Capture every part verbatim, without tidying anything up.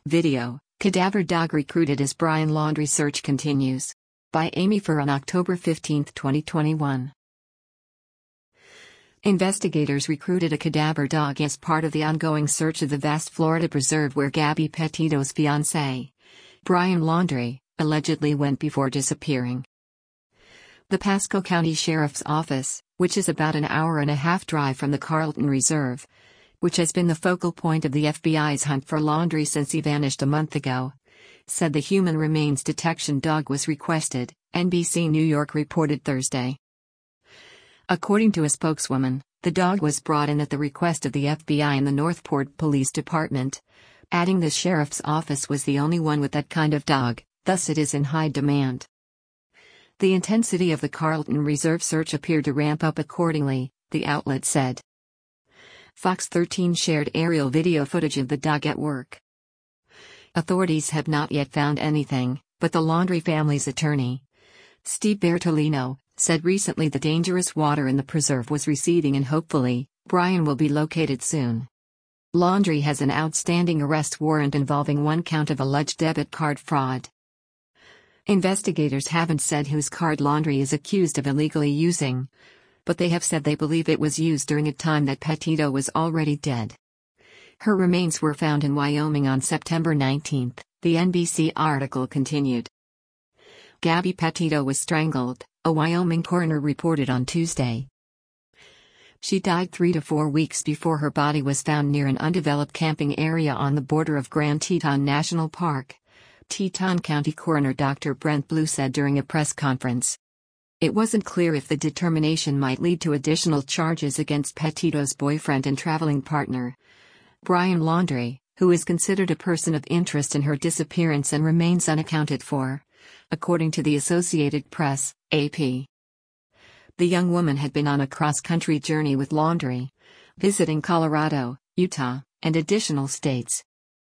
Video, Cadaver Dog Recruited as Brian Laundrie Search Continues. By Amy Furr on October fifteenth, twenty twenty-one. Investigators recruited a cadaver dog as part of the ongoing search of the vast Florida preserve where Gabby Petito's fiancé, Brian Laundrie, allegedly went before disappearing. The Pasco County Sheriff's Office, which is about an hour and a half drive from the Carlton Reserve, which has been the focal point of the F B I's hunt for Laundrie since he vanished a month ago, said the human remains detection dog was requested, N B C New York reported Thursday. According to a spokeswoman, the dog was brought in at the request of the F B I and the Northport Police Department, adding the sheriff's office was the only one with that kind of dog, thus it is in high demand. The intensity of the Carlton Reserve search appeared to ramp up accordingly, the outlet said. Fox thirteen shared aerial video footage of the dog at work. Authorities have not yet found anything, but the Laundrie family's attorney, Steve Bertolino, said recently the dangerous water in the preserve was receding and hopefully, Brian will be located soon. Laundrie has an outstanding arrest warrant involving one count of alleged debit card fraud. Investigators haven't said whose card Laundrie is accused of illegally using, but they have said they believe it was used during a time that Petito was already dead. Her remains were found in Wyoming on September nineteenth, the N B C article continued. Gabby Petito was strangled, a Wyoming coroner reported on Tuesday. She died three to four weeks before her body was found near an undeveloped camping area on the border of Grand Teton National Park, Teton County Coroner Doctor Brent Blue said during a press conference. It wasn't clear if the determination might lead to additional charges against Petito's boyfriend and traveling partner, Brian Laundrie, who is considered a person of interest in her disappearance and remains unaccounted for, according to the Associated Press, A P. The young woman had been on a cross-country journey with Laundrie, visiting Colorado, Utah, and additional states.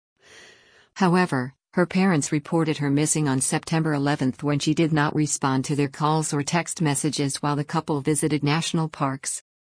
However, her parents reported her missing on September eleventh when she did not respond to their calls or text messages while the couple visited national parks.